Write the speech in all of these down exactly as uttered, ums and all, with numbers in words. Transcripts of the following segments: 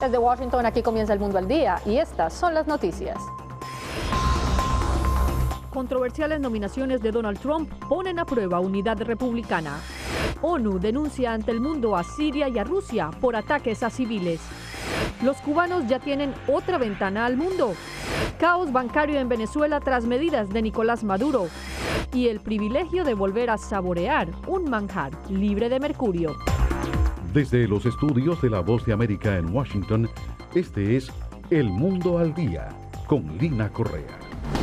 Desde Washington, aquí comienza El Mundo al Día y estas son las noticias. Controversiales nominaciones de Donald Trump ponen a prueba unidad republicana. ONU denuncia ante el mundo a Siria y a Rusia por ataques a civiles. Los cubanos ya tienen otra ventana al mundo. Caos bancario en Venezuela tras medidas de Nicolás Maduro. Y el privilegio de volver a saborear un manjar libre de mercurio. Desde los estudios de La Voz de América en Washington, este es El Mundo al Día, con Lina Correa.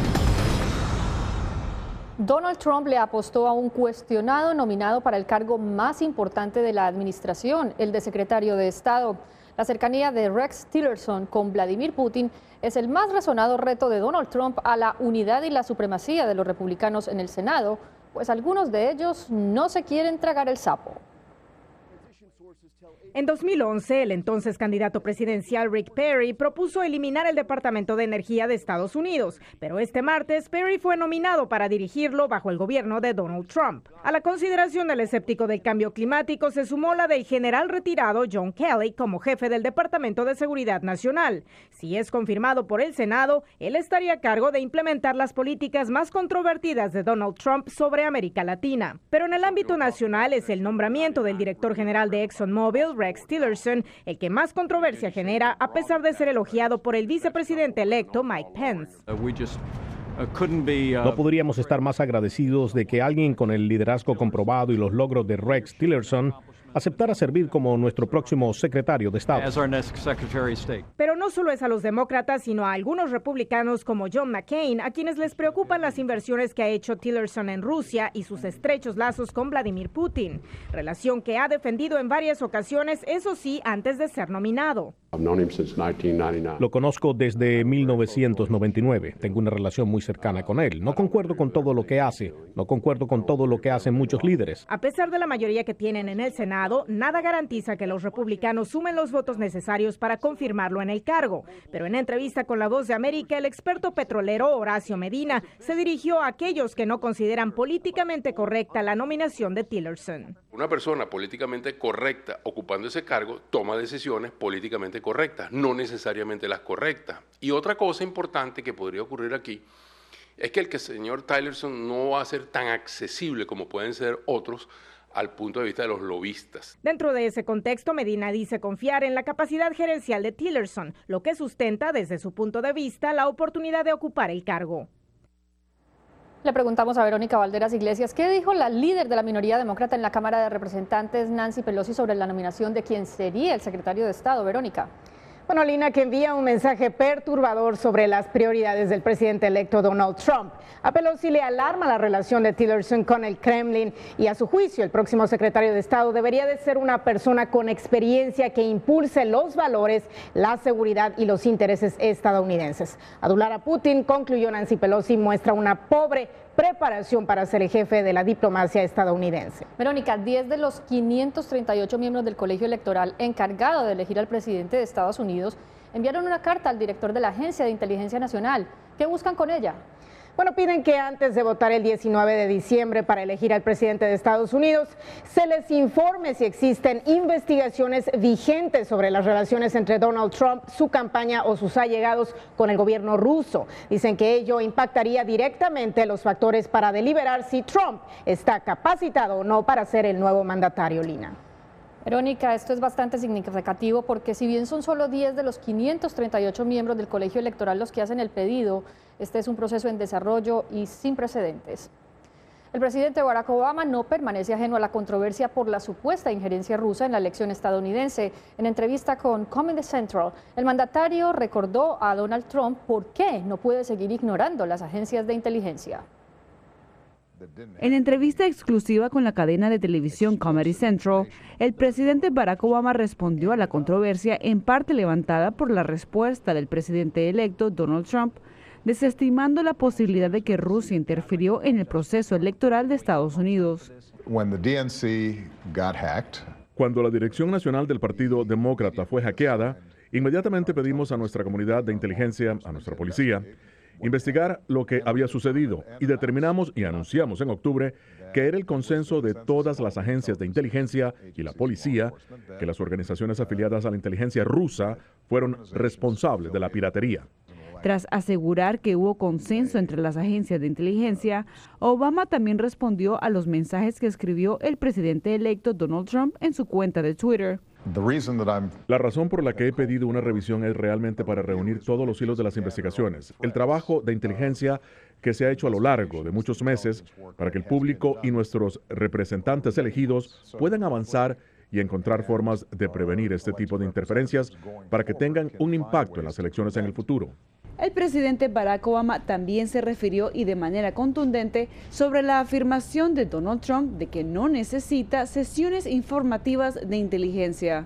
Donald Trump le apostó a un cuestionado nominado para el cargo más importante de la administración, el de secretario de Estado. La cercanía de Rex Tillerson con Vladimir Putin es el más razonado reto de Donald Trump a la unidad y la supremacía de los republicanos en el Senado, pues algunos de ellos no se quieren tragar el sapo. En dos mil once, el entonces candidato presidencial Rick Perry propuso eliminar el Departamento de Energía de Estados Unidos, pero este martes Perry fue nominado para dirigirlo bajo el gobierno de Donald Trump. A la consideración del escéptico del cambio climático se sumó la del general retirado John Kelly como jefe del Departamento de Seguridad Nacional. Si es confirmado por el Senado, él estaría a cargo de implementar las políticas más controvertidas de Donald Trump sobre América Latina. Pero en el ámbito nacional es el nombramiento del director general de ExxonMobil, Rex Tillerson, el que más controversia genera, a pesar de ser elogiado por el vicepresidente electo Mike Pence. No podríamos estar más agradecidos de que alguien con el liderazgo comprobado y los logros de Rex Tillerson aceptara servir como nuestro próximo secretario de Estado. Pero no solo es a los demócratas, sino a algunos republicanos como John McCain, a quienes les preocupan las inversiones que ha hecho Tillerson en Rusia y sus estrechos lazos con Vladimir Putin, relación que ha defendido en varias ocasiones, eso sí, antes de ser nominado. Lo conozco desde mil novecientos noventa y nueve. Tengo una relación muy cercana con él. No concuerdo con todo lo que hace. No concuerdo con todo lo que hacen muchos líderes. A pesar de la mayoría que tienen en el Senado, nada garantiza que los republicanos sumen los votos necesarios para confirmarlo en el cargo. Pero en entrevista con La Voz de América, el experto petrolero Horacio Medina se dirigió a aquellos que no consideran políticamente correcta la nominación de Tillerson. Una persona políticamente correcta ocupando ese cargo toma decisiones políticamente correctas, no necesariamente las correctas. Y otra cosa importante que podría ocurrir aquí es que el que el señor Tillerson no va a ser tan accesible como pueden ser otros al punto de vista de los lobistas. Dentro de ese contexto, Medina dice confiar en la capacidad gerencial de Tillerson, lo que sustenta desde su punto de vista la oportunidad de ocupar el cargo. Le preguntamos a Verónica Valderas Iglesias, ¿qué dijo la líder de la minoría demócrata en la Cámara de Representantes, Nancy Pelosi, sobre la nominación de quien sería el secretario de Estado? Verónica. Bueno, Lina, que envía un mensaje perturbador sobre las prioridades del presidente electo Donald Trump. A Pelosi le alarma la relación de Tillerson con el Kremlin y, a su juicio, el próximo secretario de Estado debería de ser una persona con experiencia que impulse los valores, la seguridad y los intereses estadounidenses. Adular a Putin, concluyó Nancy Pelosi, muestra una pobre preparación para ser el jefe de la diplomacia estadounidense. Verónica, diez de los quinientos treinta y ocho miembros del colegio electoral encargado de elegir al presidente de Estados Unidos enviaron una carta al director de la Agencia de Inteligencia Nacional. ¿Qué buscan con ella? Bueno, piden que antes de votar el diecinueve de diciembre para elegir al presidente de Estados Unidos, se les informe si existen investigaciones vigentes sobre las relaciones entre Donald Trump, su campaña o sus allegados con el gobierno ruso. Dicen que ello impactaría directamente los factores para deliberar si Trump está capacitado o no para ser el nuevo mandatario. Lina. Verónica, esto es bastante significativo porque si bien son solo diez de los quinientos treinta y ocho miembros del colegio electoral los que hacen el pedido, este es un proceso en desarrollo y sin precedentes. El presidente Barack Obama no permanece ajeno a la controversia por la supuesta injerencia rusa en la elección estadounidense. En entrevista con Comedy Central, el mandatario recordó a Donald Trump por qué no puede seguir ignorando las agencias de inteligencia. En entrevista exclusiva con la cadena de televisión Comedy Central, el presidente Barack Obama respondió a la controversia en parte levantada por la respuesta del presidente electo Donald Trump, desestimando la posibilidad de que Rusia interfirió en el proceso electoral de Estados Unidos. Cuando la dirección nacional del Partido Demócrata fue hackeada, inmediatamente pedimos a nuestra comunidad de inteligencia, a nuestra policía, investigar lo que había sucedido y determinamos y anunciamos en octubre que era el consenso de todas las agencias de inteligencia y la policía que las organizaciones afiliadas a la inteligencia rusa fueron responsables de la piratería. Tras asegurar que hubo consenso entre las agencias de inteligencia, Obama también respondió a los mensajes que escribió el presidente electo Donald Trump en su cuenta de Twitter. La razón por la que he pedido una revisión es realmente para reunir todos los hilos de las investigaciones, el trabajo de inteligencia que se ha hecho a lo largo de muchos meses para que el público y nuestros representantes elegidos puedan avanzar y encontrar formas de prevenir este tipo de interferencias para que tengan un impacto en las elecciones en el futuro. El presidente Barack Obama también se refirió y de manera contundente sobre la afirmación de Donald Trump de que no necesita sesiones informativas de inteligencia.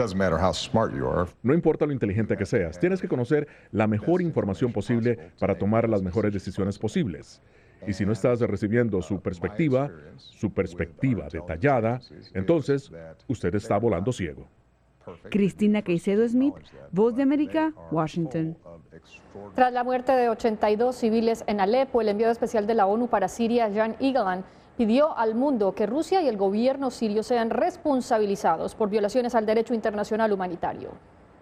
No importa lo inteligente que seas, tienes que conocer la mejor información posible para tomar las mejores decisiones posibles. Y si no estás recibiendo su perspectiva, su perspectiva detallada, entonces usted está volando ciego. Cristina Caicedo Smith, Voz de América, Washington. Tras la muerte de ochenta y dos civiles en Alepo, el enviado especial de la ONU para Siria, Jan Egeland, pidió al mundo que Rusia y el gobierno sirio sean responsabilizados por violaciones al derecho internacional humanitario.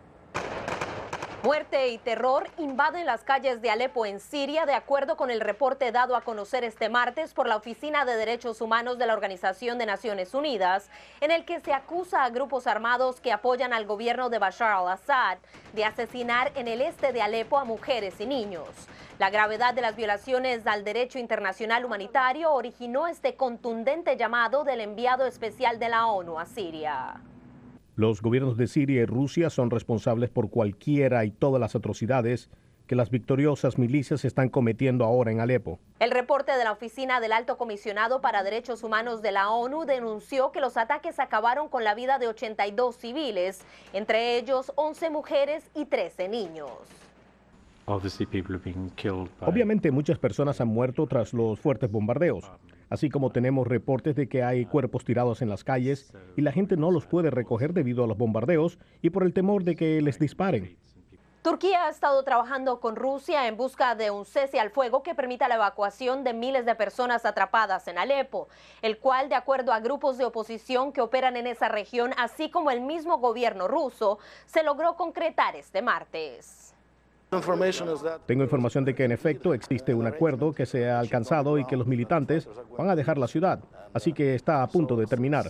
Muerte y terror invaden las calles de Alepo en Siria, de acuerdo con el reporte dado a conocer este martes por la Oficina de Derechos Humanos de la Organización de Naciones Unidas, en el que se acusa a grupos armados que apoyan al gobierno de Bashar al-Assad de asesinar en el este de Alepo a mujeres y niños. La gravedad de las violaciones al derecho internacional humanitario originó este contundente llamado del enviado especial de la ONU a Siria. Los gobiernos de Siria y Rusia son responsables por cualquiera y todas las atrocidades que las victoriosas milicias están cometiendo ahora en Alepo. El reporte de la Oficina del Alto Comisionado para Derechos Humanos de la ONU denunció que los ataques acabaron con la vida de ochenta y dos civiles, entre ellos once mujeres y trece niños. Obviamente muchas personas han muerto tras los fuertes bombardeos, así como tenemos reportes de que hay cuerpos tirados en las calles y la gente no los puede recoger debido a los bombardeos y por el temor de que les disparen. Turquía ha estado trabajando con Rusia en busca de un cese al fuego que permita la evacuación de miles de personas atrapadas en Alepo, el cual, de acuerdo a grupos de oposición que operan en esa región, así como el mismo gobierno ruso, se logró concretar este martes. Tengo información de que en efecto existe un acuerdo que se ha alcanzado y que los militantes van a dejar la ciudad, así que está a punto de terminar.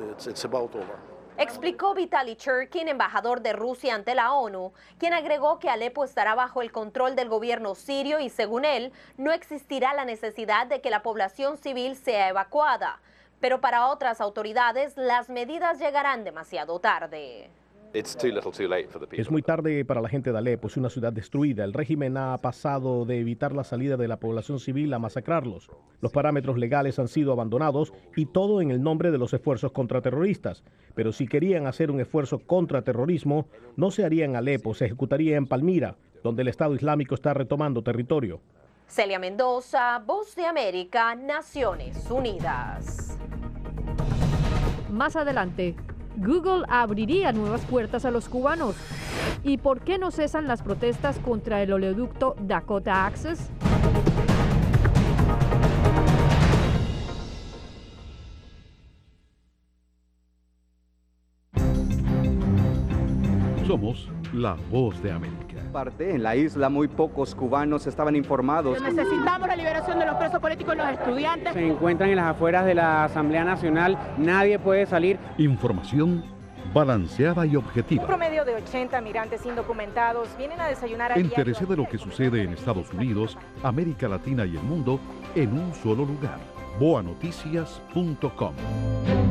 Explicó Vitaly Churkin, embajador de Rusia ante la ONU, quien agregó que Alepo estará bajo el control del gobierno sirio y, según él, no existirá la necesidad de que la población civil sea evacuada. Pero para otras autoridades, las medidas llegarán demasiado tarde. Es muy tarde para la gente de Alepo, es una ciudad destruida. El régimen ha pasado de evitar la salida de la población civil a masacrarlos. Los parámetros legales han sido abandonados y todo en el nombre de los esfuerzos contraterroristas. Pero si querían hacer un esfuerzo contra terrorismo, no se haría en Alepo, se ejecutaría en Palmira, donde el Estado Islámico está retomando territorio. Celia Mendoza, Voz de América, Naciones Unidas. Más adelante, Google abriría nuevas puertas a los cubanos. ¿Y por qué no cesan las protestas contra el oleoducto Dakota Access? Somos la Voz de América. En la isla muy pocos cubanos estaban informados. Necesitamos la liberación de los presos políticos y los estudiantes. Se encuentran en las afueras de la Asamblea Nacional, nadie puede salir. Información balanceada y objetiva. Un promedio de ochenta migrantes indocumentados vienen a desayunar a Entérese de lo que sucede en Estados Unidos, América Latina y el mundo en un solo lugar. boa noticias punto com.